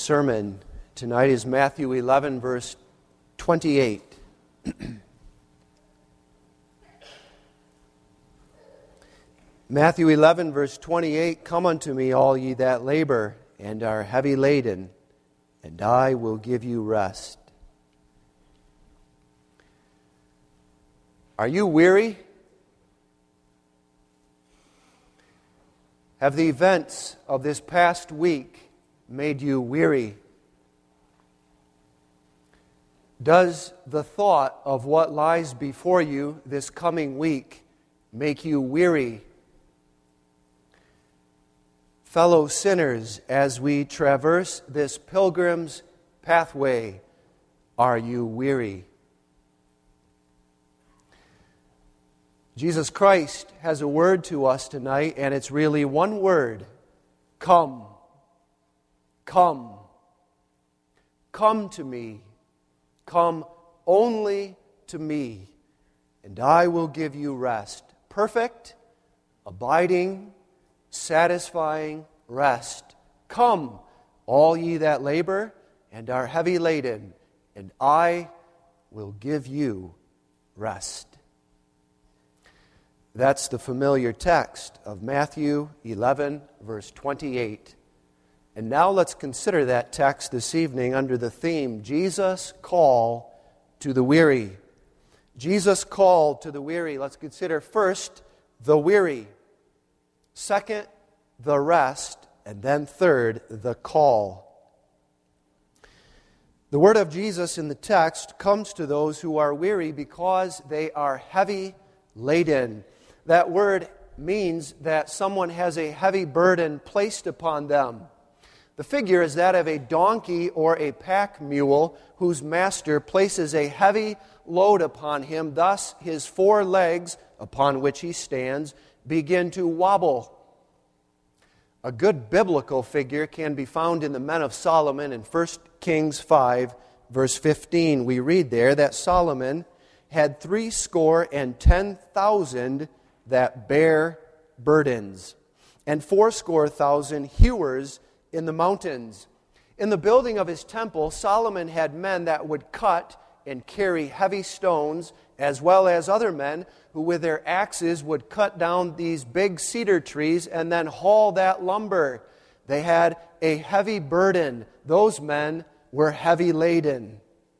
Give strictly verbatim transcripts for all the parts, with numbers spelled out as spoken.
sermon tonight is Matthew eleven, verse twenty-eight. Matthew eleven, verse twenty-eight, "Come unto me, all ye that labor and are heavy laden, and I will give you rest." Are you weary? Have the events of this past week made you weary? Does the thought of what lies before you this coming week make you weary? Fellow sinners, as we traverse this pilgrim's pathway, are you weary? Jesus Christ has a word to us tonight, and it's really one word: come. Come. Come to me. Come only to me, and I will give you rest. Perfect, abiding, satisfying rest. Come, all ye that labor and are heavy laden, and I will give you rest. That's the familiar text of Matthew eleven, verse twenty-eight. And now let's consider that text this evening under the theme, Jesus' call to the weary. Jesus' call to the weary. Let's consider first the weary. Second, the rest. And then third, the call. The word of Jesus in the text comes to those who are weary because they are heavy laden. That word means that someone has a heavy burden placed upon them. The figure is that of a donkey or a pack mule whose master places a heavy load upon him. Thus, his four legs, upon which he stands, begin to wobble. A good biblical figure can be found in the Men of Solomon in First Kings five, verse fifteen. We read there that Solomon had three score and ten thousand that bear burdens, and fourscore thousand hewers in the mountains. In the building of his temple, Solomon had men that would cut and carry heavy stones, as well as other men who with their axes would cut down these big cedar trees and then haul that lumber. They had a heavy burden. Those men were heavy laden.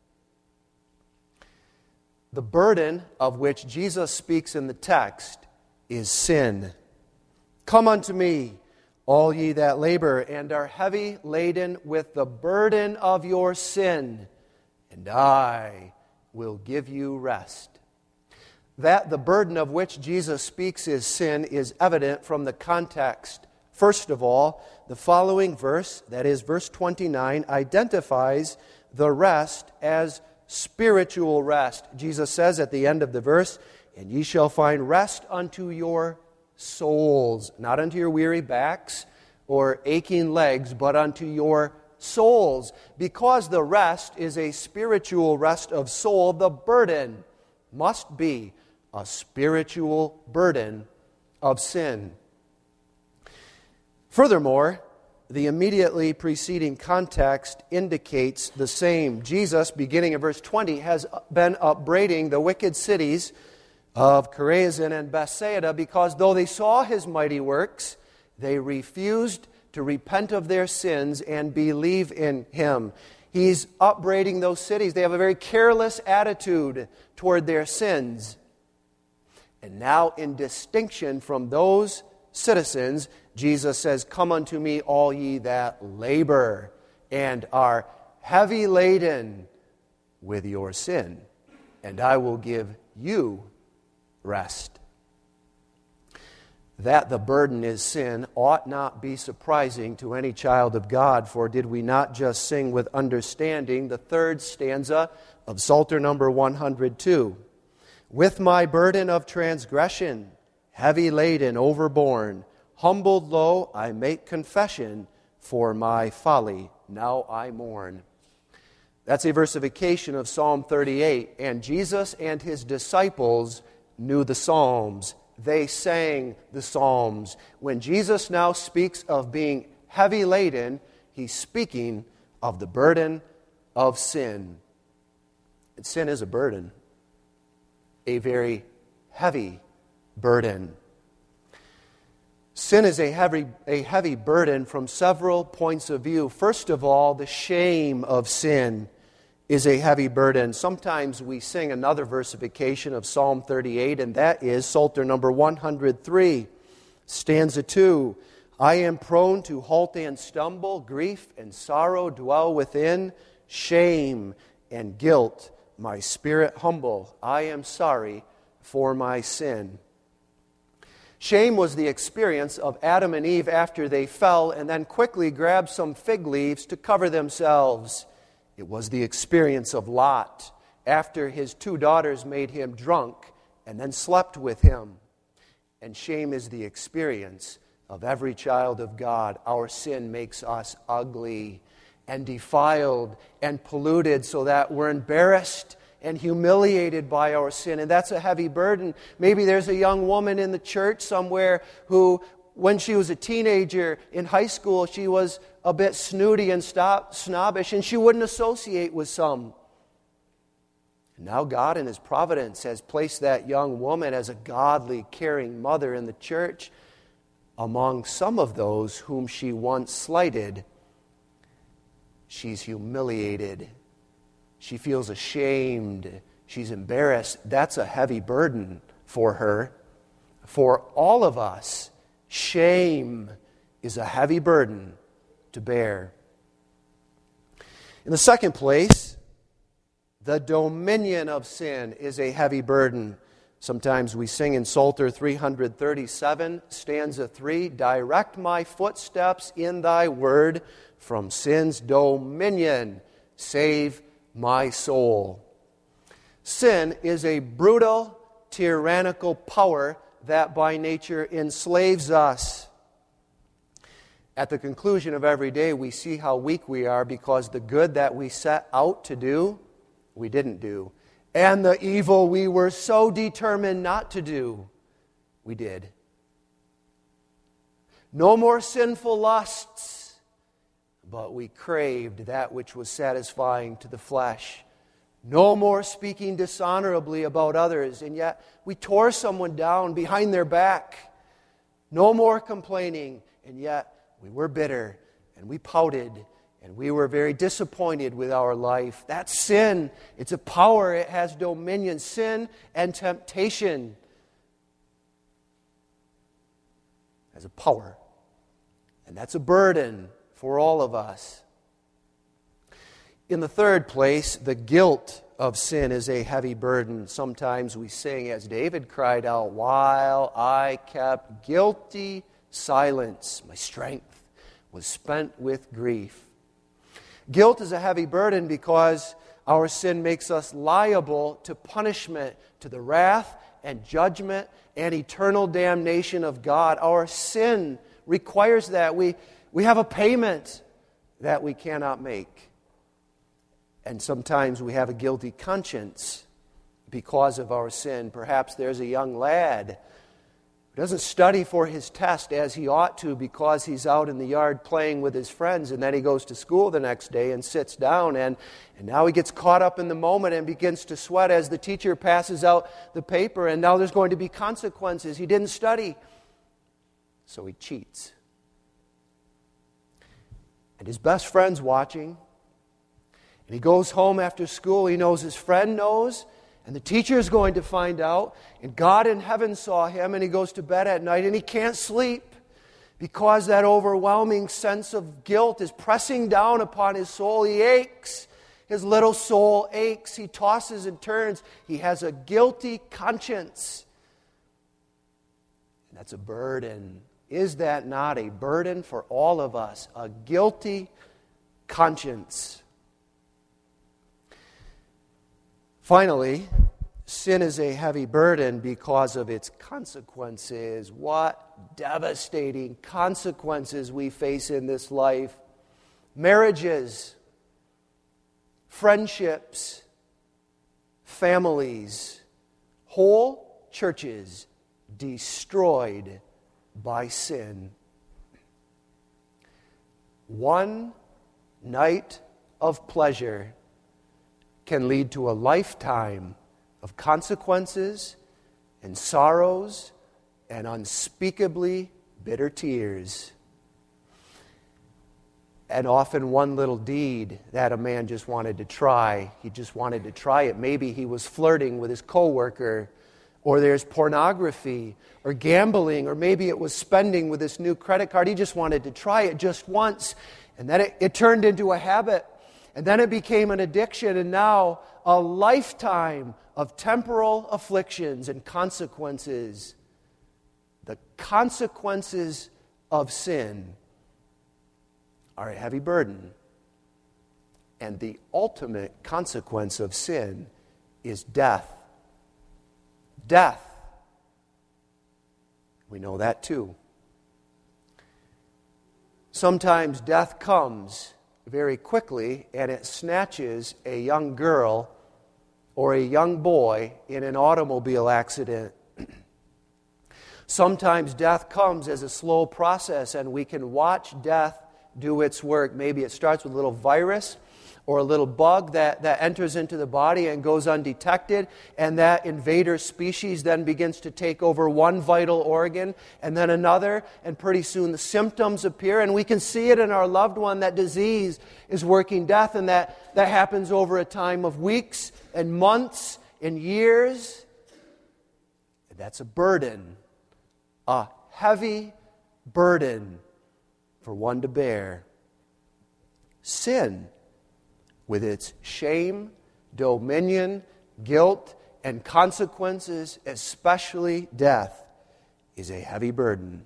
The burden of which Jesus speaks in the text is sin. Come unto me, all ye that labor and are heavy laden with the burden of your sin, and I will give you rest. That the burden of which Jesus speaks is sin is evident from the context. First of all, the following verse, that is verse twenty-nine, identifies the rest as spiritual rest. Jesus says at the end of the verse, "And ye shall find rest unto your souls," not unto your weary backs or aching legs, but unto your souls. Because the rest is a spiritual rest of soul, the burden must be a spiritual burden of sin. Furthermore, the immediately preceding context indicates the same. Jesus, beginning in verse twenty, has been upbraiding the wicked cities of Chorazin and Bethsaida because though they saw his mighty works, they refused to repent of their sins and believe in him. He's upbraiding those cities. They have a very careless attitude toward their sins. And now, in distinction from those citizens, Jesus says, "Come unto me, all ye that labor and are heavy laden with your sin, and I will give you rest." That the burden is sin ought not be surprising to any child of God, for did we not just sing with understanding the third stanza of Psalter number one hundred two? "With my burden of transgression, heavy laden, overborne, humbled low, I make confession, for my folly now I mourn." That's a versification of Psalm thirty-eight, and Jesus and his disciples knew the Psalms. They sang the Psalms. When Jesus now speaks of being heavy laden, he's speaking of the burden of sin. And sin is a burden, a very heavy burden. Sin is a heavy, a heavy burden from several points of view. First of all, the shame of sin is a heavy burden. Sometimes we sing another versification of Psalm thirty-eight, and that is Psalter number one hundred three, stanza two. I am prone to halt and stumble, grief and sorrow dwell within, shame and guilt, my spirit humble. I am sorry for my sin. Shame was the experience of Adam and Eve after they fell and then quickly grabbed some fig leaves to cover themselves. It was the experience of Lot after his two daughters made him drunk and then slept with him. And shame is the experience of every child of God. Our sin makes us ugly and defiled and polluted so that we're embarrassed and humiliated by our sin. And that's a heavy burden. Maybe there's a young woman in the church somewhere who, when she was a teenager in high school, she was a bit snooty and stop, snobbish, and she wouldn't associate with some. And now God in His providence has placed that young woman as a godly, caring mother in the church among some of those whom she once slighted. She's humiliated. She feels ashamed. She's embarrassed. That's a heavy burden for her. For all of us, shame is a heavy burden to bear. In the second place, the dominion of sin is a heavy burden. Sometimes we sing in Psalter three thirty-seven, stanza three, direct my footsteps in thy word, from sin's dominion save my soul. Sin is a brutal, tyrannical power that by nature enslaves us. At the conclusion of every day, we see how weak we are because the good that we set out to do, we didn't do. And the evil we were so determined not to do, we did. No more sinful lusts, but we craved that which was satisfying to the flesh. No more speaking dishonorably about others, and yet we tore someone down behind their back. No more complaining, and yet we were bitter, and we pouted, and we were very disappointed with our life. That's sin. It's a power. It has dominion. Sin and temptation has a power, and that's a burden for all of us. In the third place, the guilt of sin is a heavy burden. Sometimes we sing, as David cried out, while I kept guilty silence, my strength was spent with grief. Guilt is a heavy burden because our sin makes us liable to punishment, to the wrath and judgment and eternal damnation of God. Our sin requires that. We, we have a payment that we cannot make. And sometimes we have a guilty conscience because of our sin. Perhaps there's a young lad who doesn't study for his test as he ought to because he's out in the yard playing with his friends, and then he goes to school the next day and sits down, and, and now he gets caught up in the moment and begins to sweat as the teacher passes out the paper, and now there's going to be consequences. He didn't study, so he cheats. And his best friend's watching. And he goes home after school. He knows his friend knows. And the teacher is going to find out. And God in heaven saw him. And he goes to bed at night. And he can't sleep. Because that overwhelming sense of guilt is pressing down upon his soul. He aches. His little soul aches. He tosses and turns. He has a guilty conscience. And that's a burden. Is that not a burden for all of us? A guilty conscience. Finally, sin is a heavy burden because of its consequences. What devastating consequences we face in this life. Marriages, friendships, families, whole churches destroyed by sin. One night of pleasure can lead to a lifetime of consequences and sorrows and unspeakably bitter tears. And often one little deed that a man just wanted to try, he just wanted to try it. Maybe he was flirting with his coworker, or there's pornography, or gambling, or maybe it was spending with this new credit card. He just wanted to try it just once, and then it, it turned into a habit, and then it became an addiction, and now a lifetime of temporal afflictions and consequences. The consequences of sin are a heavy burden, and the ultimate consequence of sin is death. Death. We know that too. Sometimes death comes very quickly and it snatches a young girl or a young boy in an automobile accident. Sometimes death comes as a slow process and we can watch death do its work. Maybe it starts with a little virus or a little bug that, that enters into the body and goes undetected, and that invader species then begins to take over one vital organ and then another, and pretty soon the symptoms appear, and we can see it in our loved one. That disease is working death, and that, that happens over a time of weeks and months and years. And that's a burden, a heavy burden for one to bear. Sin, with its shame, dominion, guilt, and consequences, especially death, is a heavy burden.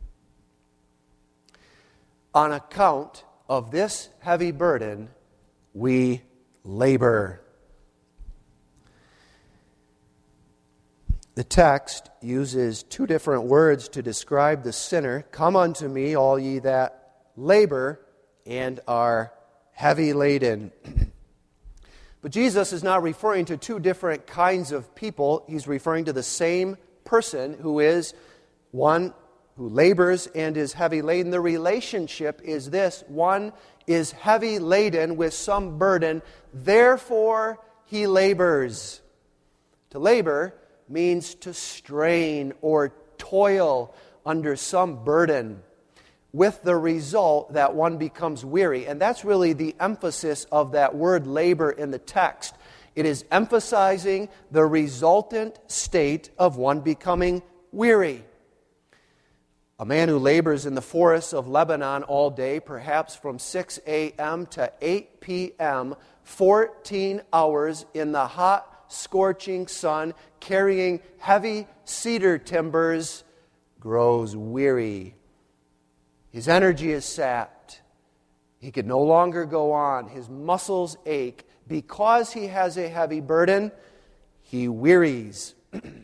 On account of this heavy burden, we labor. The text uses two different words to describe the sinner. Come unto me, all ye that labor and are heavy laden. But Jesus is not referring to two different kinds of people. He's referring to the same person who is one who labors and is heavy laden. The relationship is this: one is heavy laden with some burden, therefore he labors. To labor means to strain or toil under some burden, with the result that one becomes weary. And that's really the emphasis of that word labor in the text. It is emphasizing the resultant state of one becoming weary. A man who labors in the forests of Lebanon all day, perhaps from six a.m. to eight p.m., fourteen hours in the hot, scorching sun, carrying heavy cedar timbers, grows weary. His energy is sapped. He can no longer go on. His muscles ache. Because he has a heavy burden, he wearies.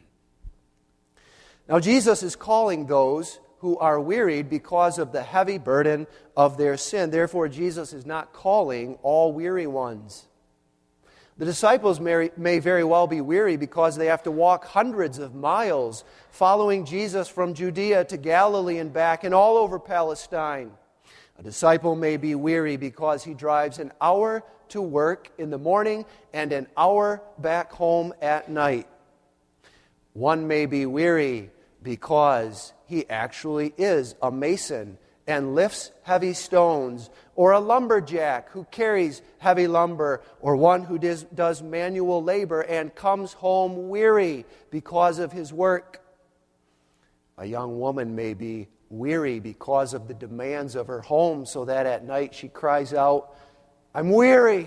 Now, Jesus is calling those who are wearied because of the heavy burden of their sin. Therefore, Jesus is not calling all weary ones. The disciples may, may very well be weary because they have to walk hundreds of miles following Jesus from Judea to Galilee and back and all over Palestine. A disciple may be weary because he drives an hour to work in the morning and an hour back home at night. One may be weary because he actually is a mason and lifts heavy stones, or a lumberjack who carries heavy lumber, or one who does, does manual labor and comes home weary because of his work. A young woman may be weary because of the demands of her home, so that at night she cries out, "I'm weary."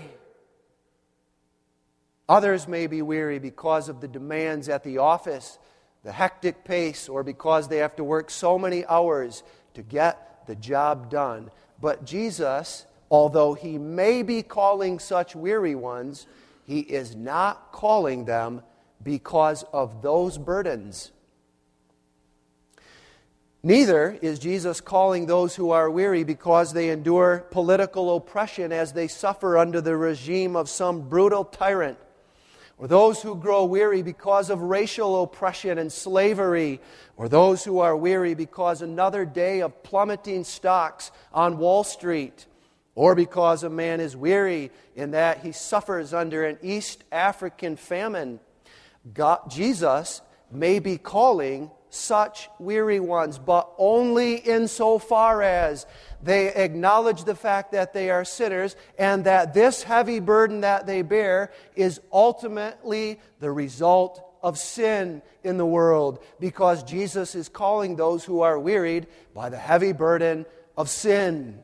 Others may be weary because of the demands at the office, the hectic pace, or because they have to work so many hours to get the job done. But Jesus, although he may be calling such weary ones, he is not calling them because of those burdens. Neither is Jesus calling those who are weary because they endure political oppression as they suffer under the regime of some brutal tyrant, or those who grow weary because of racial oppression and slavery, or those who are weary because another day of plummeting stocks on Wall Street or because a man is weary in that he suffers under an East African famine. God, Jesus may be calling such weary ones, but only insofar as they acknowledge the fact that they are sinners and that this heavy burden that they bear is ultimately the result of sin in the world, because Jesus is calling those who are wearied by the heavy burden of sin.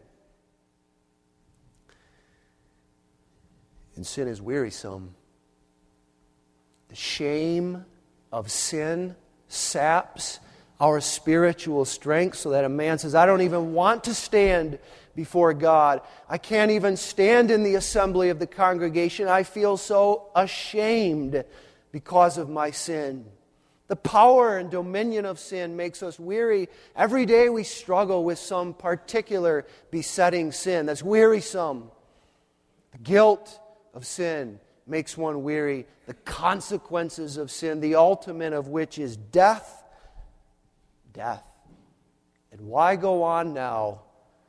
And sin is wearisome. The shame of sin saps our spiritual strength so that a man says, I don't even want to stand before God. I can't even stand in the assembly of the congregation. I feel so ashamed because of my sin. The power and dominion of sin makes us weary. Every day we struggle with some particular besetting sin that's wearisome. The guilt of sin makes one weary. The consequences of sin, the ultimate of which is death. Death. And why go on now?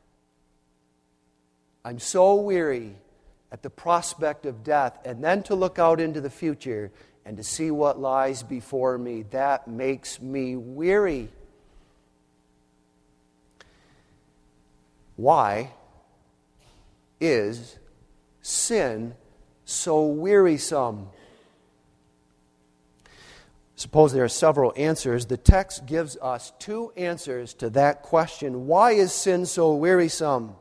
I'm so weary at the prospect of death, and then to look out into the future and to see what lies before me. That makes me weary. Why is sin so wearisome? Suppose there are several answers. The text gives us two answers to that question. Why is sin so wearisome?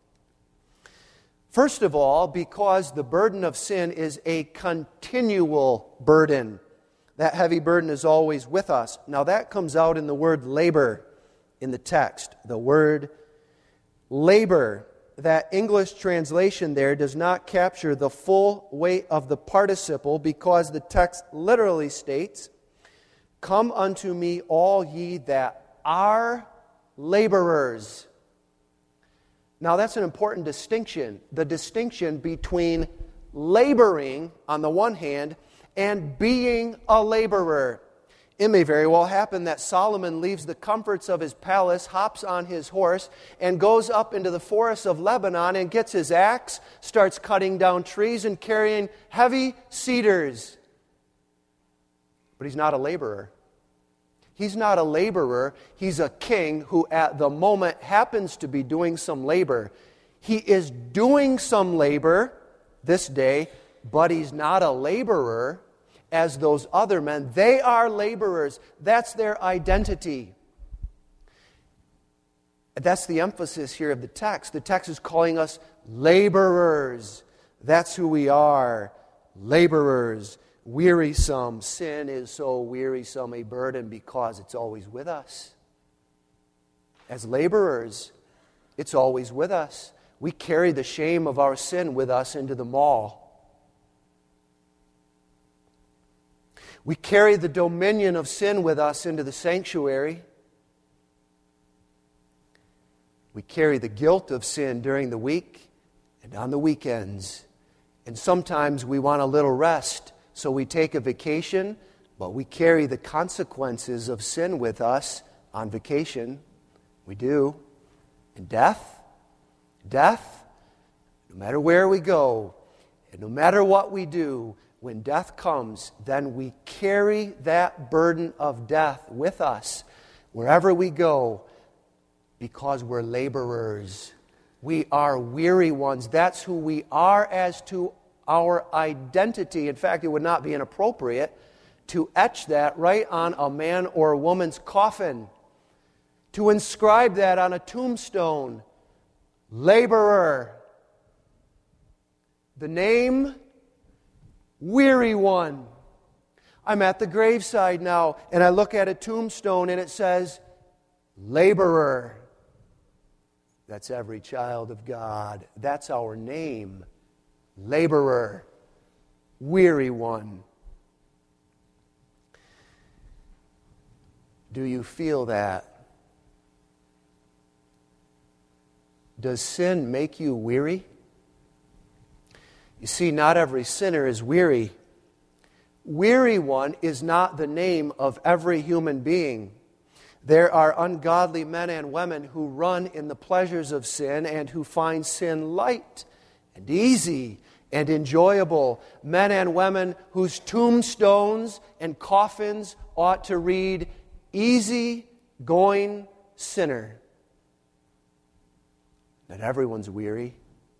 First of all, because the burden of sin is a continual burden. That heavy burden is always with us. Now that comes out in the word labor in the text. The word labor. That English translation there does not capture the full weight of the participle, because the text literally states, come unto me all ye that are laborers. Now that's an important distinction. The distinction between laboring on the one hand and being a laborer. It may very well happen that Solomon leaves the comforts of his palace, hops on his horse, and goes up into the forests of Lebanon and gets his axe, starts cutting down trees and carrying heavy cedars. But he's not a laborer. He's not a laborer. He's a king who at the moment happens to be doing some labor. He is doing some labor this day, but he's not a laborer as those other men. They are laborers. That's their identity. That's the emphasis here of the text. The text is calling us laborers. That's who we are. Laborers. Wearisome. Sin is so wearisome a burden because it's always with us. As laborers, it's always with us. We carry the shame of our sin with us into the mall. We carry the dominion of sin with us into the sanctuary. We carry the guilt of sin during the week and on the weekends. And sometimes we want a little rest, so we take a vacation, but we carry the consequences of sin with us on vacation. We do. And death, death, no matter where we go, and no matter what we do, when death comes, then we carry that burden of death with us wherever we go, because we're laborers. We are weary ones. That's who we are as to our identity. In fact, it would not be inappropriate to etch that right on a man or a woman's coffin, to inscribe that on a tombstone. Laborer. The name, weary one. I'm at the graveside now, and I look at a tombstone and it says, laborer. That's every child of God. That's our name. Laborer. Weary one. Do you feel that? Does sin make you weary? You see, not every sinner is weary. Weary one is not the name of every human being. There are ungodly men and women who run in the pleasures of sin and who find sin light and easy and enjoyable. Men and women whose tombstones and coffins ought to read, "Easy going sinner." That everyone's weary.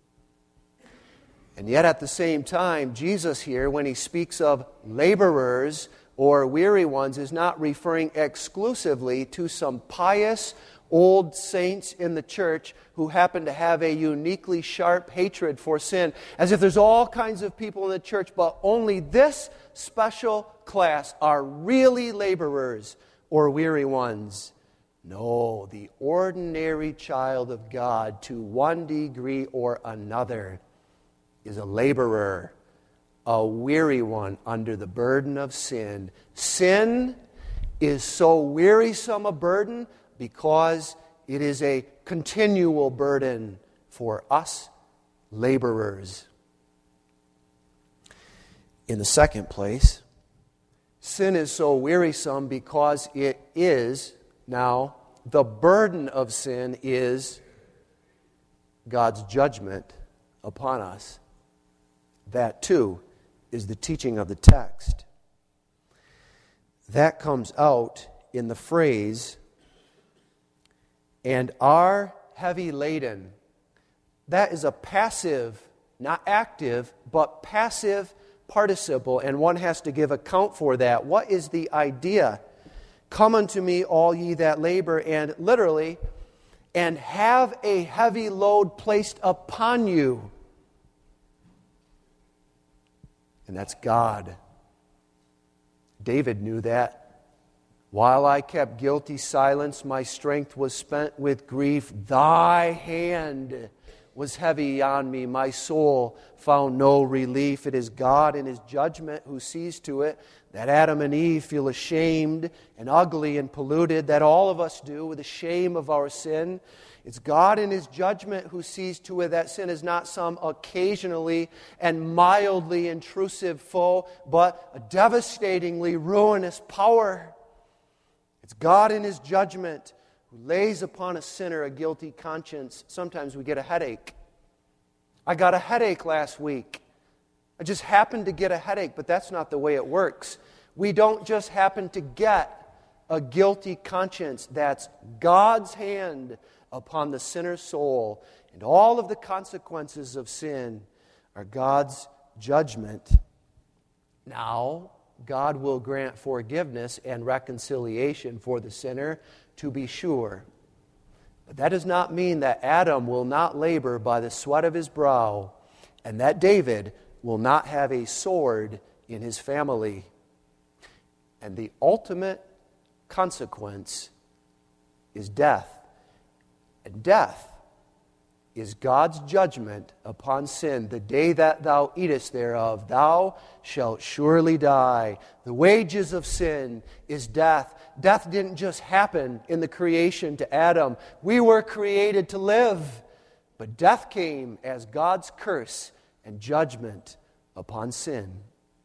And yet at the same time, Jesus here, when he speaks of laborers or weary ones, is not referring exclusively to some pious old saints in the church who happen to have a uniquely sharp hatred for sin, as if there's all kinds of people in the church, but only this special class are really laborers or weary ones. No, the ordinary child of God, to one degree or another, is a laborer, a weary one under the burden of sin. Sin is so wearisome a burden because it is a continual burden for us laborers. In the second place, sin is so wearisome because it is, now, the burden of sin is God's judgment upon us. That, too, is the teaching of the text. That comes out in the phrase, "and are heavy laden." That is a passive, not active, but passive participle, and one has to give account for that. What is the idea? "Come unto me, all ye that labor," and literally, "and have a heavy load placed upon you." And that's God. David knew that. "While I kept guilty silence, my strength was spent with grief. Thy hand was heavy on me. My soul found no relief." It is God in His judgment who sees to it that Adam and Eve feel ashamed and ugly and polluted, that all of us do with the shame of our sin. It's God in His judgment who sees to it that sin is not some occasionally and mildly intrusive foe, but a devastatingly ruinous power. It's God in His judgment who lays upon a sinner a guilty conscience. Sometimes we get a headache. I got a headache last week. I just happened to get a headache, but that's not the way it works. We don't just happen to get a guilty conscience. That's God's hand upon the sinner's soul, and all of the consequences of sin are God's judgment. Now, God will grant forgiveness and reconciliation for the sinner, to be sure. But that does not mean that Adam will not labor by the sweat of his brow, and that David will not have a sword in his family. And the ultimate consequence is death. And death is God's judgment upon sin. "The day that thou eatest thereof, thou shalt surely die." The wages of sin is death. Death didn't just happen in the creation to Adam. We were created to live. But death came as God's curse and judgment upon sin.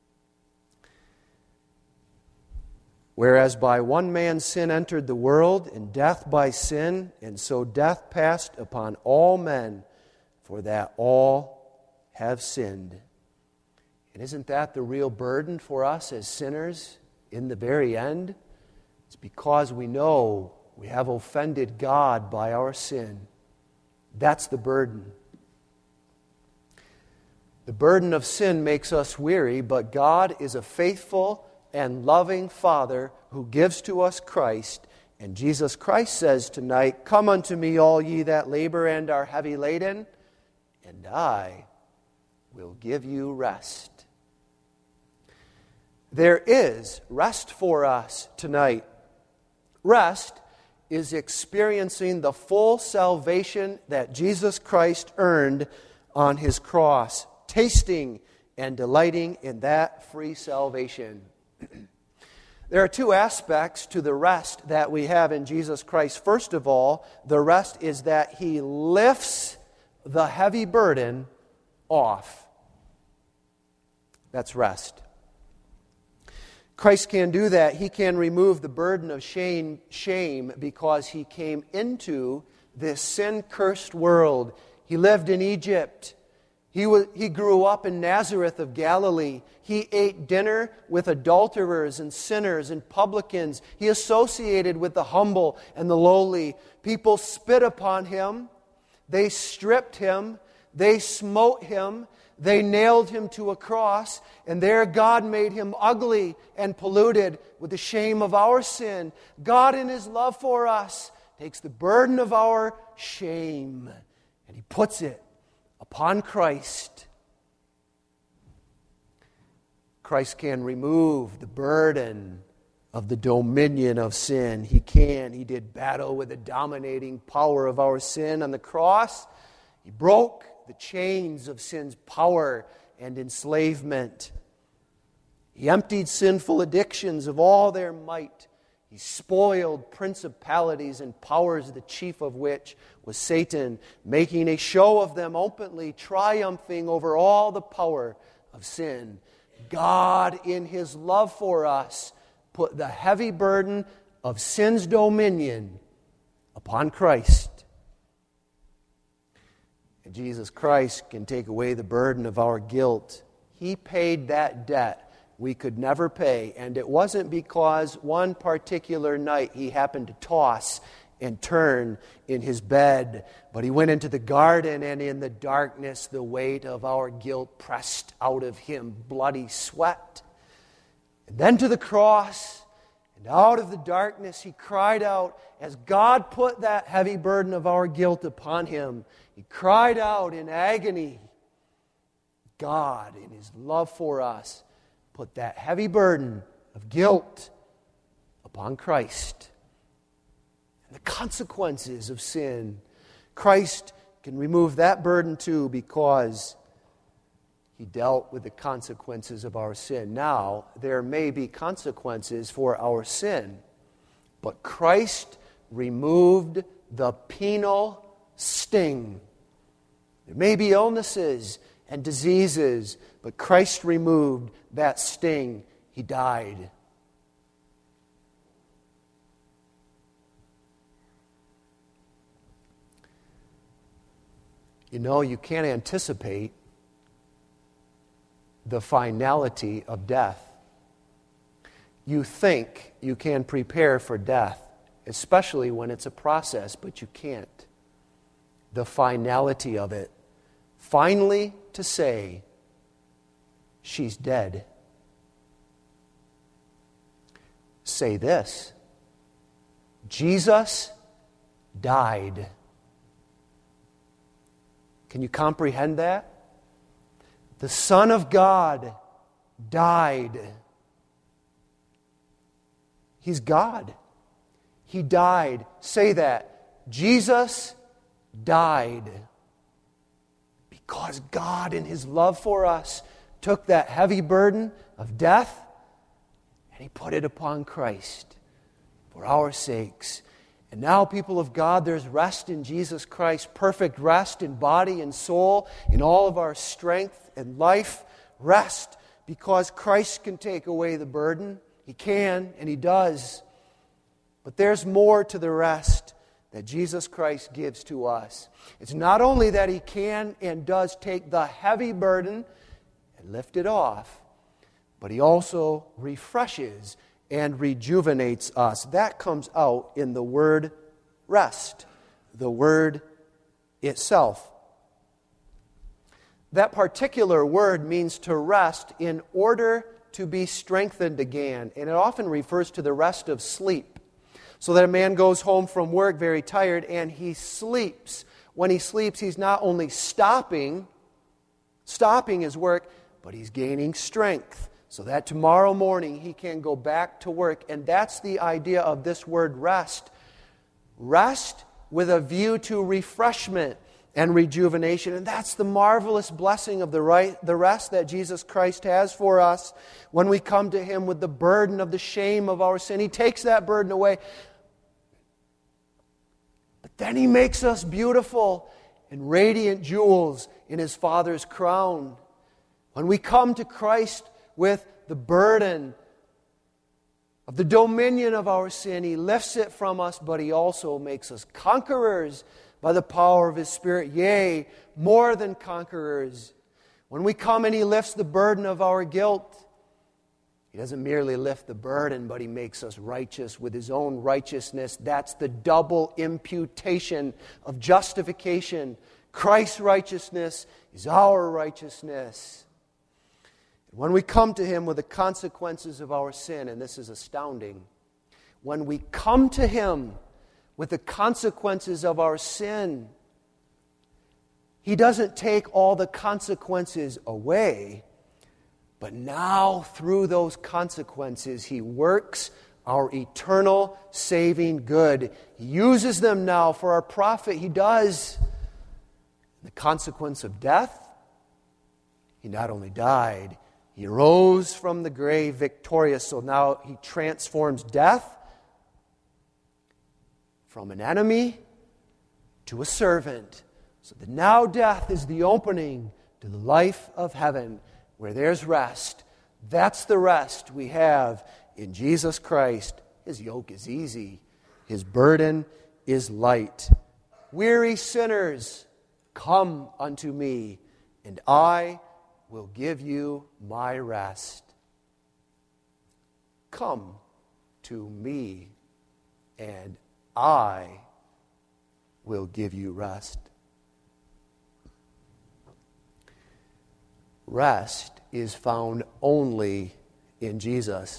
"Whereas by one man sin entered the world, and death by sin, and so death passed upon all men, for that all have sinned." And isn't that the real burden for us as sinners in the very end? It's because we know we have offended God by our sin. That's the burden. The burden of sin makes us weary, but God is a faithful and loving Father who gives to us Christ. And Jesus Christ says tonight, "Come unto me, all ye that labor and are heavy laden, and I will give you rest." There is rest for us tonight. Rest is experiencing the full salvation that Jesus Christ earned on His cross, tasting and delighting in that free salvation. There are two aspects to the rest that we have in Jesus Christ. First of all, the rest is that He lifts the heavy burden off. That's rest. Christ can do that. He can remove the burden of shame, shame because He came into this sin-cursed world. He lived in Egypt. He, was, he grew up in Nazareth of Galilee. He ate dinner with adulterers and sinners and publicans. He associated with the humble and the lowly. People spit upon Him. They stripped Him. They smote Him. They nailed Him to a cross. And there God made Him ugly and polluted with the shame of our sin. God in His love for us takes the burden of our shame and He puts it upon Christ. Christ can remove the burden of the dominion of sin. He can. He did battle with the dominating power of our sin on the cross. He broke the chains of sin's power and enslavement. He emptied sinful addictions of all their might. He spoiled principalities and powers, the chief of which was Satan, making a show of them openly, triumphing over all the power of sin. God, in His love for us, put the heavy burden of sin's dominion upon Christ. And Jesus Christ can take away the burden of our guilt. He paid that debt we could never pay. And it wasn't because one particular night He happened to toss and turn in His bed, but He went into the garden, and in the darkness the weight of our guilt pressed out of Him bloody sweat. And then to the cross, and out of the darkness He cried out as God put that heavy burden of our guilt upon Him. He cried out in agony. God, in His love for us, put that heavy burden of guilt upon Christ. And the consequences of sin, Christ can remove that burden too, because He dealt with the consequences of our sin. Now, there may be consequences for our sin, but Christ removed the penal sting. There may be illnesses and diseases, but Christ removed that sting. He died. You know, you can't anticipate the finality of death. You think you can prepare for death, especially when it's a process, but you can't. The finality of it. Finally, to say, she's dead. Say this: Jesus died. Can you comprehend that? The Son of God died. He's God. He died. Say that. Jesus died. Because God, in His love for us, took that heavy burden of death and He put it upon Christ for our sakes. And now, people of God, there's rest in Jesus Christ, perfect rest in body and soul, in all of our strength and life. Rest because Christ can take away the burden. He can, and He does. But there's more to the rest that Jesus Christ gives to us. It's not only that He can and does take the heavy burden and lift it off, but He also refreshes and rejuvenates us. That comes out in the word rest, the word itself. That particular word means to rest in order to be strengthened again, and it often refers to the rest of sleep. So that a man goes home from work very tired and he sleeps. When he sleeps, he's not only stopping, stopping his work, but he's gaining strength so that tomorrow morning he can go back to work. And that's the idea of this word rest. Rest with a view to refreshment and rejuvenation. And that's the marvelous blessing of the right, the rest that Jesus Christ has for us when we come to Him with the burden of the shame of our sin. He takes that burden away. But then He makes us beautiful and radiant jewels in His Father's crown. When we come to Christ with the burden of the dominion of our sin. He lifts it from us, but He also makes us conquerors by the power of His Spirit. Yea, more than conquerors. When we come and He lifts the burden of our guilt, He doesn't merely lift the burden, but He makes us righteous with His own righteousness. That's the double imputation of justification. Christ's righteousness is our righteousness. When we come to Him with the consequences of our sin, and this is astounding, when we come to Him with the consequences of our sin, He doesn't take all the consequences away, but now through those consequences, He works our eternal saving good. He uses them now for our profit. He does. The consequence of death, He not only died, He rose from the grave victorious. So now He transforms death from an enemy to a servant. So that now death is the opening to the life of heaven, where there's rest. That's the rest we have in Jesus Christ. His yoke is easy. His burden is light. Weary sinners, come unto me, and I will give you my rest. Come to me, and I will give you rest. Rest is found only in Jesus.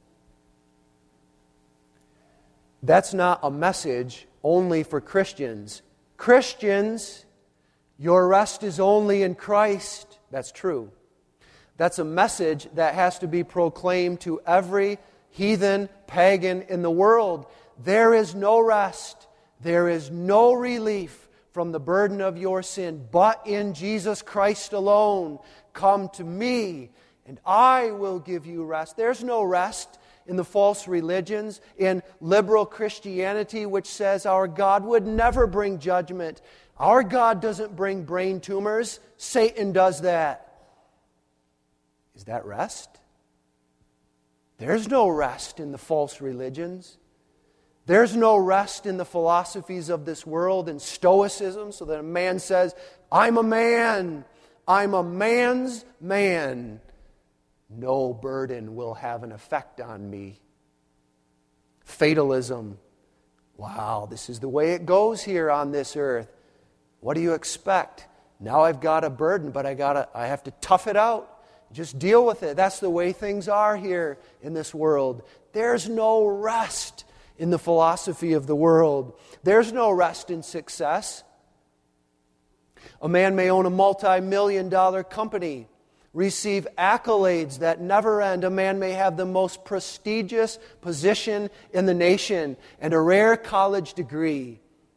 That's not a message only for Christians. Christians, your rest is only in Christ. That's true. That's a message that has to be proclaimed to every heathen, pagan in the world. There is no rest. There is no relief from the burden of your sin, but in Jesus Christ alone. Come to me, and I will give you rest. There's no rest in the false religions, in liberal Christianity, which says our God would never bring judgment. Our God doesn't bring brain tumors. Satan does that. Is that rest? There's no rest in the false religions. There's no rest in the philosophies of this world and Stoicism, so that a man says, I'm a man. I'm a man's man. No burden will have an effect on me. Fatalism. Wow, this is the way it goes here on this earth. What do you expect? Now I've got a burden, but I gotta, I have to tough it out. Just deal with it. That's the way things are here in this world. There's no rest in the philosophy of the world. There's no rest in success. A man may own a multi-million dollar company, receive accolades that never end. A man may have the most prestigious position in the nation and a rare college degree.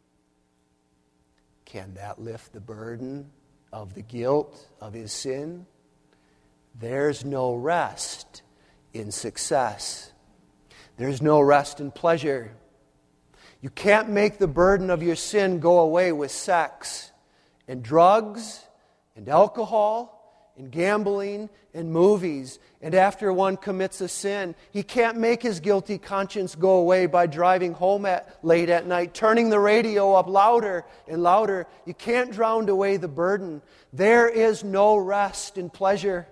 Can that lift the burden of the guilt of his sin? There's no rest in success. There's no rest in pleasure. You can't make the burden of your sin go away with sex and drugs and alcohol and gambling and movies. And after one commits a sin, he can't make his guilty conscience go away by driving home at late at night, turning the radio up louder and louder. You can't drown away the burden. There is no rest in pleasure.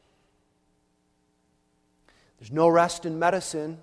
There's no rest in medicine.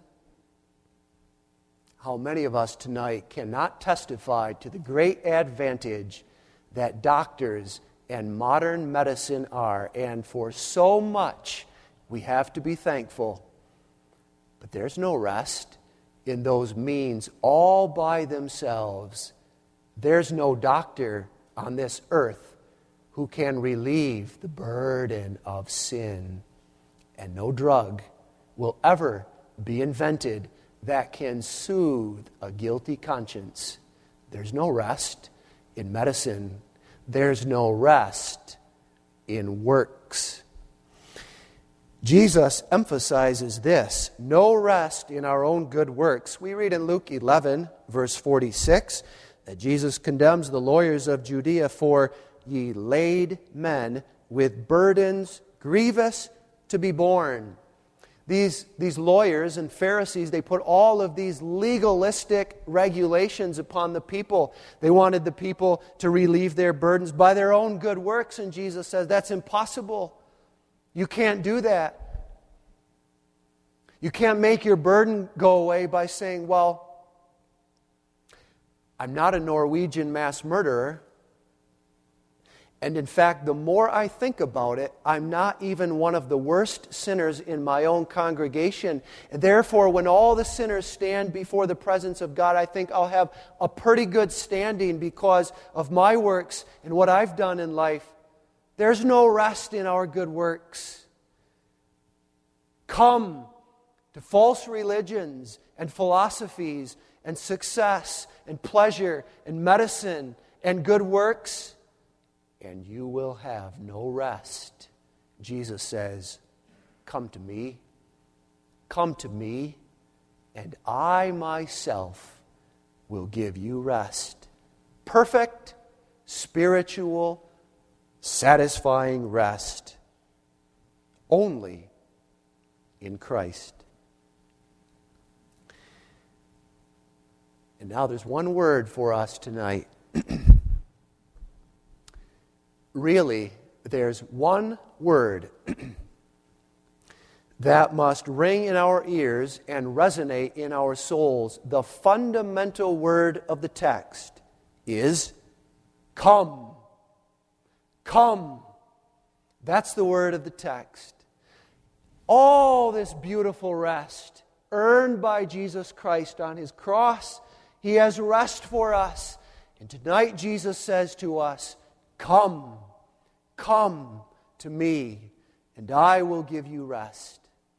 How many of us tonight cannot testify to the great advantage that doctors and modern medicine are, and for so much we have to be thankful. But there's no rest in those means all by themselves. There's no doctor on this earth who can relieve the burden of sin, and no drug will ever be invented that can soothe a guilty conscience. There's no rest in medicine. There's no rest in works. Jesus emphasizes this, no rest in our own good works. We read in Luke eleven, verse forty-six, that Jesus condemns the lawyers of Judea, for ye laid men with burdens grievous to be borne. These, these lawyers and Pharisees, they put all of these legalistic regulations upon the people. They wanted the people to relieve their burdens by their own good works, and Jesus says, that's impossible. You can't do that. You can't make your burden go away by saying, well, I'm not a Norwegian mass murderer. And in fact, the more I think about it, I'm not even one of the worst sinners in my own congregation. And therefore, when all the sinners stand before the presence of God, I think I'll have a pretty good standing because of my works and what I've done in life. There's no rest in our good works. Come to false religions and philosophies and success and pleasure and medicine and good works, and you will have no rest. Jesus says, come to me, come to me, and I myself will give you rest. Perfect, spiritual, satisfying rest. Only in Christ. And now there's one word for us tonight. Really, there's one word that must ring in our ears and resonate in our souls. The fundamental word of the text is come. Come. That's the word of the text. All this beautiful rest earned by Jesus Christ on His cross, He has rest for us. And tonight Jesus says to us, come, come to me, and I will give you rest.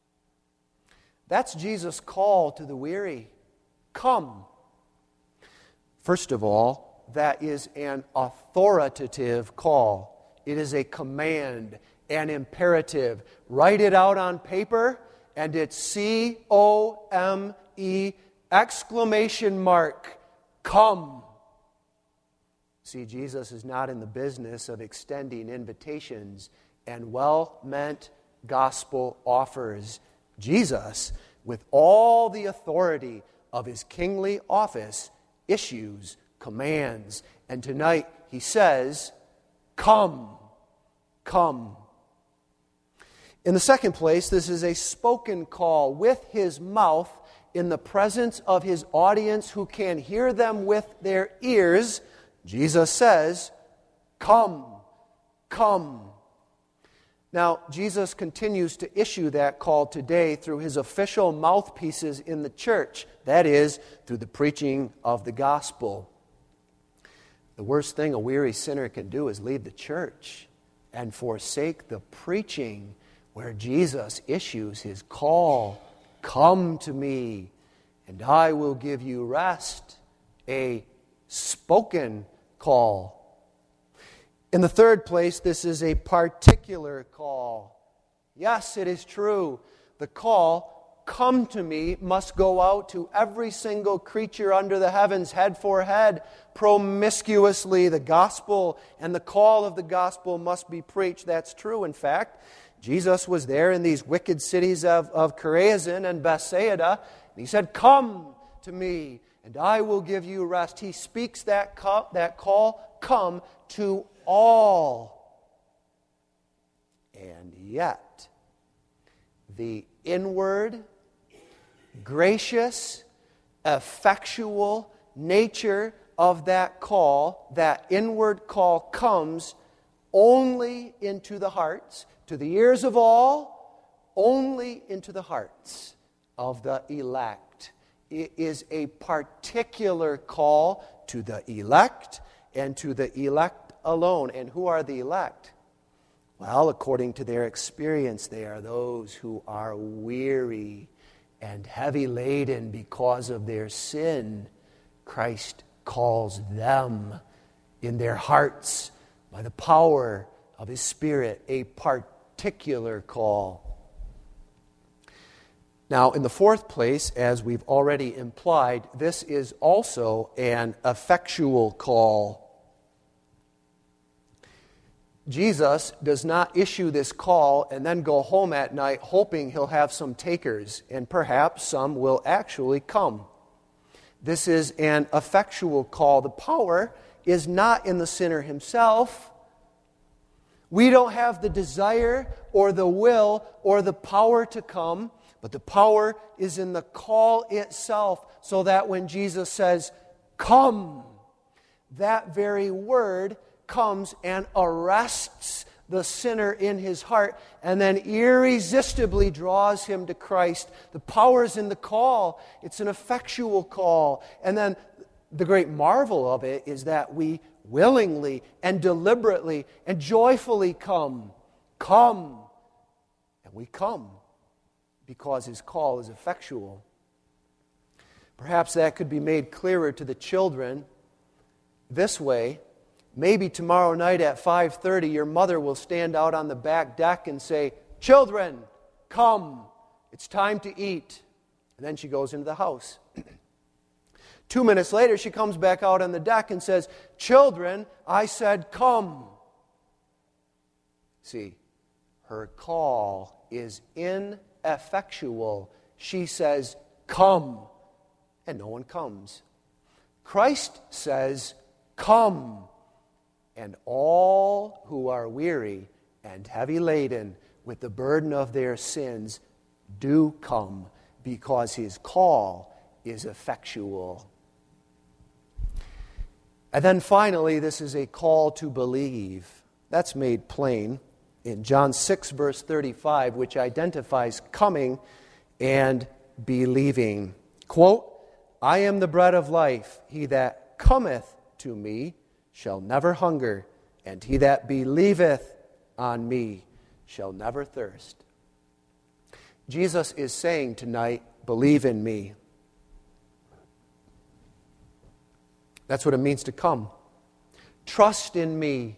That's Jesus' call to the weary. Come. First of all, that is an authoritative call. It is a command, an imperative. Write it out on paper, and it's C O M E, exclamation mark, come. See, Jesus is not in the business of extending invitations and well-meant gospel offers. Jesus, with all the authority of His kingly office, issues commands. And tonight He says, come, come. In the second place, this is a spoken call with His mouth in the presence of His audience who can hear them with their ears. Jesus says, come, come. Now, Jesus continues to issue that call today through His official mouthpieces in the church. That is, through the preaching of the gospel. The worst thing a weary sinner can do is leave the church and forsake the preaching where Jesus issues His call. Come to me, and I will give you rest. A spoken call. In the third place, this is a particular call. Yes, it is true. The call, come to me, must go out to every single creature under the heavens, head for head, promiscuously. The gospel and the call of the gospel must be preached. That's true, in fact. Jesus was there in these wicked cities of, of Chorazin and Bethsaida, and He said, come to me, and I will give you rest. He speaks that call, that call, come to all. And yet, the inward, gracious, effectual nature of that call, that inward call, comes only into the hearts, to the ears of all, only into the hearts of the elect. It is a particular call to the elect and to the elect alone. And who are the elect? Well, according to their experience, they are those who are weary and heavy laden because of their sin. Christ calls them in their hearts by the power of His Spirit, a particular call. Now, in the fourth place, as we've already implied, this is also an effectual call. Jesus does not issue this call and then go home at night hoping he'll have some takers, and perhaps some will actually come. This is an effectual call. The power is not in the sinner himself. We don't have the desire or the will or the power to come, but the power is in the call itself, so that when Jesus says, "Come," that very word comes and arrests the sinner in his heart and then irresistibly draws him to Christ. The power is in the call. It's an effectual call. And then the great marvel of it is that we willingly and deliberately and joyfully come. Come. And we come because his call is effectual. Perhaps that could be made clearer to the children this way. Maybe tomorrow night at five thirty, your mother will stand out on the back deck and say, "Children, come, it's time to eat." And then she goes into the house. Two minutes later, she comes back out on the deck and says, "Children, I said come." See, her call is ineffectual. She says, "Come," and no one comes. Christ says, "Come," and all who are weary and heavy laden with the burden of their sins do come, because his call is effectual. And then finally, this is a call to believe. That's made plain in John six, verse thirty-five, which identifies coming and believing. Quote, "I am the bread of life. He that cometh to me shall never hunger, and he that believeth on me shall never thirst." Jesus is saying tonight, believe in me. That's what it means to come. Trust in me.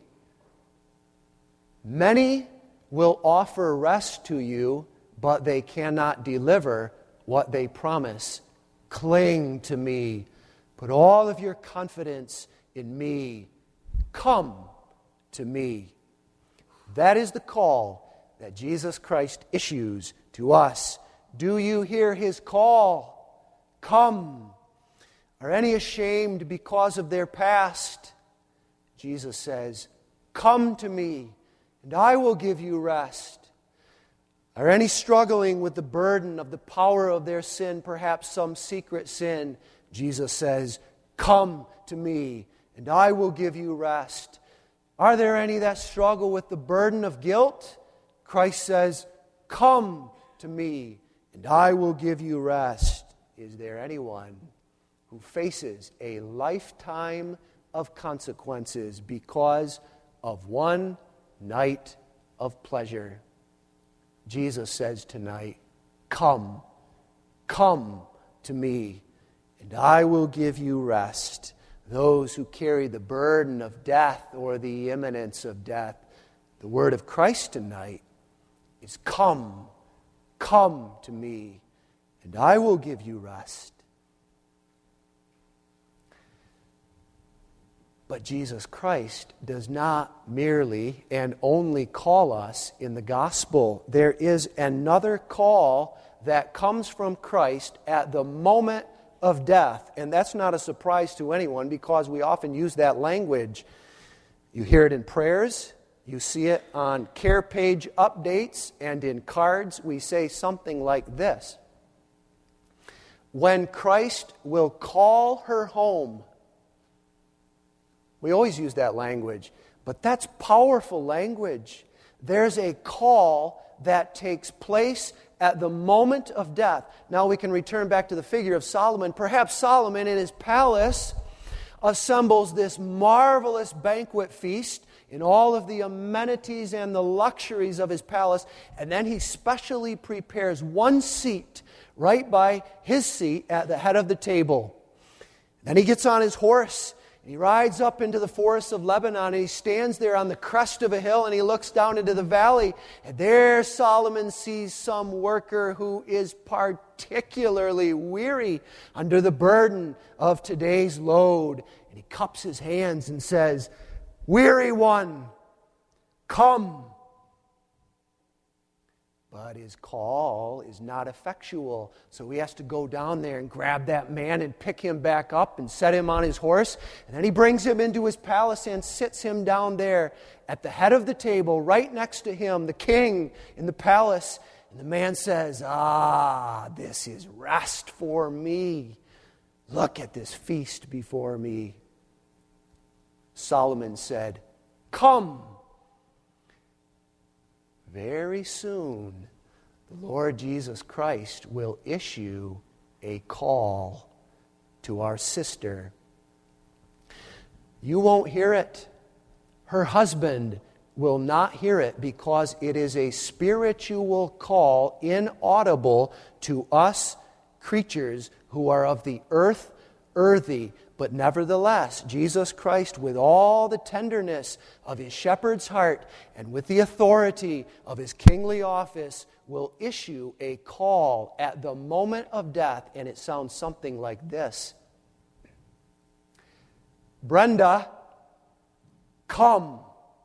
Many will offer rest to you, but they cannot deliver what they promise. Cling to me. Put all of your confidence in me. Come to me. That is the call that Jesus Christ issues to us. Do you hear his call? Come. Are any ashamed because of their past? Jesus says, "Come to me, and I will give you rest." Are any struggling with the burden of the power of their sin, perhaps some secret sin? Jesus says, "Come to me, and I will give you rest." Are there any that struggle with the burden of guilt? Christ says, "Come to me, and I will give you rest." Is there anyone who faces a lifetime of consequences because of one night of pleasure? Jesus says tonight, "Come, come to me, and I will give you rest." Those who carry the burden of death or the imminence of death, the word of Christ tonight is, "Come, come to me, and I will give you rest." But Jesus Christ does not merely and only call us in the gospel. There is another call that comes from Christ at the moment of death. And that's not a surprise to anyone, because we often use that language. You hear it in prayers. You see it on care page updates and in cards. We say something like this: "When Christ will call her home." We always use that language, but that's powerful language. There's a call that takes place at the moment of death. Now we can return back to the figure of Solomon. Perhaps Solomon in his palace assembles this marvelous banquet feast in all of the amenities and the luxuries of his palace, and then he specially prepares one seat right by his seat at the head of the table. Then he gets on his horse. He rides up into the forests of Lebanon, and he stands there on the crest of a hill, and he looks down into the valley. And there Solomon sees some worker who is particularly weary under the burden of today's load. And he cups his hands and says, "Weary one, come. But his call is not effectual. So he has to go down there and grab that man and pick him back up and set him on his horse. And then he brings him into his palace and sits him down there at the head of the table, right next to him, the king in the palace. And the man says, ah, this is rest for me. Look at this feast before me. Solomon said, come. Very soon, the Lord Jesus Christ will issue a call to our sister. You won't hear it. Her husband will not hear it because it is a spiritual call, inaudible to us creatures who are of the earth, earthy. But nevertheless, Jesus Christ, with all the tenderness of his shepherd's heart and with the authority of his kingly office, will issue a call at the moment of death, and it sounds something like this. Brenda, come.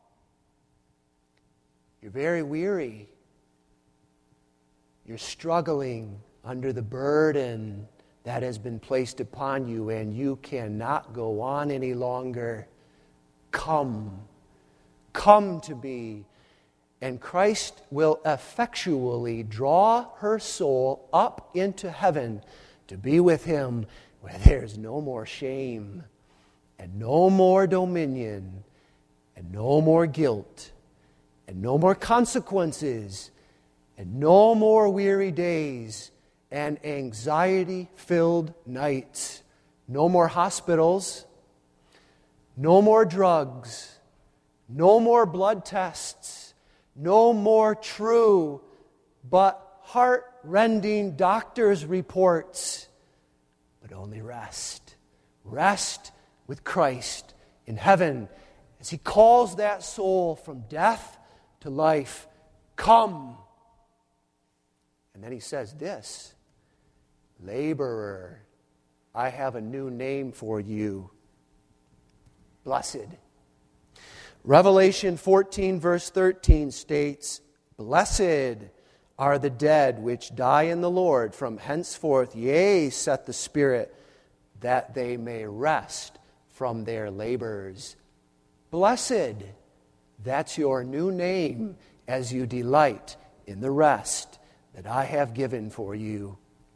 You're very weary. You're struggling under the burden that has been placed upon you, and you cannot go on any longer. Come. Come to me. And Christ will effectually draw her soul up into heaven to be with him, where there's no more shame and no more dominion and no more guilt and no more consequences and no more weary days and anxiety-filled nights. No more hospitals, no more drugs, no more blood tests, no more true but heart-rending doctor's reports, but only rest. Rest with Christ in heaven as he calls that soul from death to life. Come. And then he says this, laborer, I have a new name for you. Blessed. Revelation fourteen verse thirteen states, blessed are the dead which die in the Lord from henceforth, yea, saith the Spirit, that they may rest from their labors. Blessed, that's your new name as you delight in the rest that I have given for you.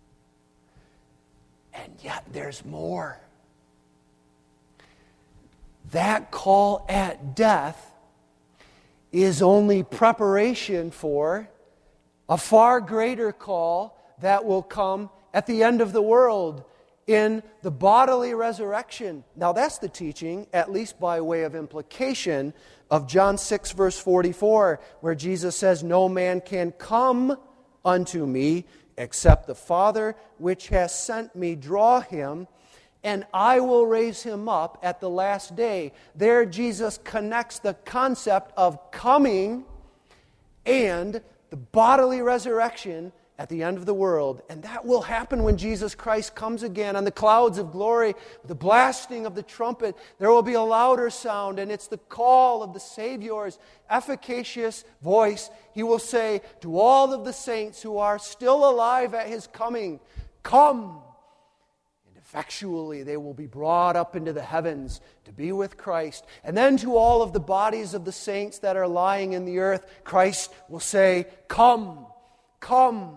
And yet there's more. That call at death is only preparation for a far greater call that will come at the end of the world in the bodily resurrection. Now that's the teaching, at least by way of implication, of John six verse forty-four, where Jesus says, no man can come unto me except the Father which has sent me draw him, and I will raise him up at the last day. There Jesus connects the concept of coming and the bodily resurrection at the end of the world. And that will happen when Jesus Christ comes again on the clouds of glory, with the blasting of the trumpet. There will be a louder sound, and it's the call of the Savior's efficacious voice. He will say to all of the saints who are still alive at his coming, come. And effectually they will be brought up into the heavens to be with Christ. And then to all of the bodies of the saints that are lying in the earth, Christ will say, come, come.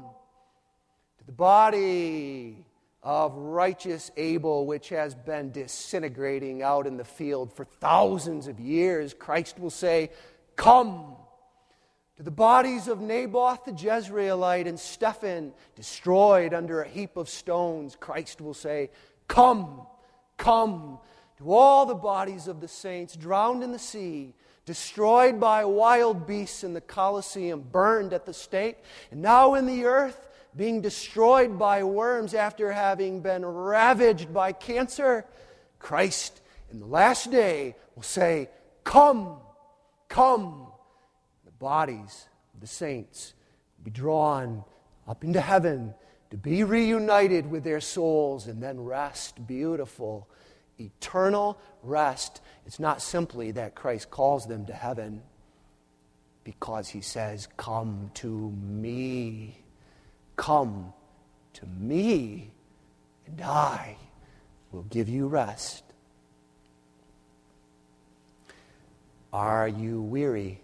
The body of righteous Abel, which has been disintegrating out in the field for thousands of years, Christ will say, come. To the bodies of Naboth the Jezreelite and Stephen, destroyed under a heap of stones, Christ will say, come, come. To all the bodies of the saints drowned in the sea, destroyed by wild beasts in the Colosseum, burned at the stake, and now in the earth, being destroyed by worms after having been ravaged by cancer, Christ in the last day will say, come, come. The bodies of the saints will be drawn up into heaven to be reunited with their souls and then rest, beautiful, eternal rest. It's not simply that Christ calls them to heaven. because he says, come to me. Come to me, and I will give you rest. Are you weary?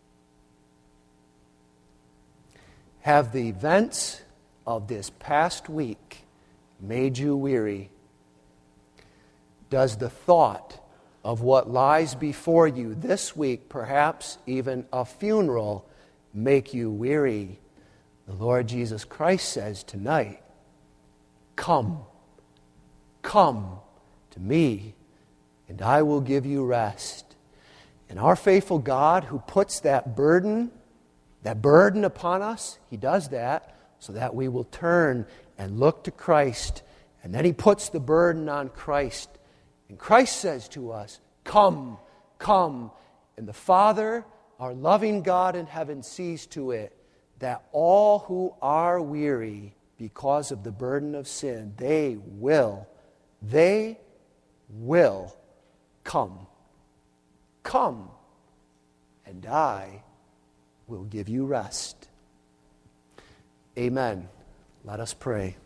Have the events of this past week made you weary? Does the thought of what lies before you this week, perhaps even a funeral, make you weary? The Lord Jesus Christ says tonight, come, come to me, and I will give you rest. And our faithful God, who puts that burden, that burden upon us, he does that so that we will turn and look to Christ. And then he puts the burden on Christ. And Christ says to us, come, come. And the Father, our loving God in heaven, sees to it that all who are weary because of the burden of sin, they will, they will come. Come, and I will give you rest. Amen. Let us pray.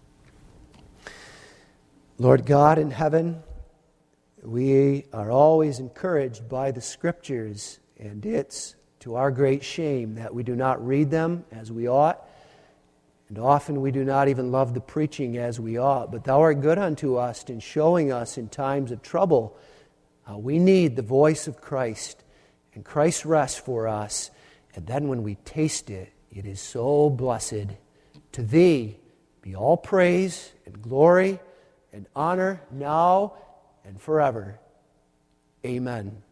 Lord God in heaven, we are always encouraged by the Scriptures, and it's to our great shame that we do not read them as we ought, and often we do not even love the preaching as we ought. But Thou art good unto us in showing us in times of trouble how we need the voice of Christ and Christ's rest for us. And then when we taste it, it is so blessed. To Thee be all praise and glory and honor now and forever. Amen.